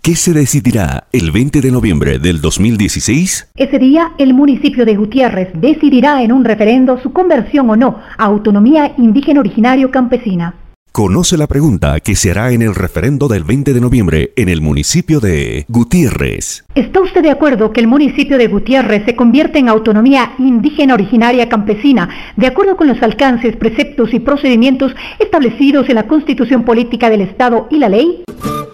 ¿Qué se decidirá el 20 de noviembre del 2016? Ese día, el municipio de Gutiérrez decidirá en un referendo su conversión o no a autonomía indígena originario campesina. Conoce la pregunta que se hará en el referendo del 20 de noviembre en el municipio de Gutiérrez. ¿Está usted de acuerdo que el municipio de Gutiérrez se convierta en autonomía indígena originaria campesina, de acuerdo con los alcances, preceptos y procedimientos establecidos en la Constitución Política del Estado y la ley?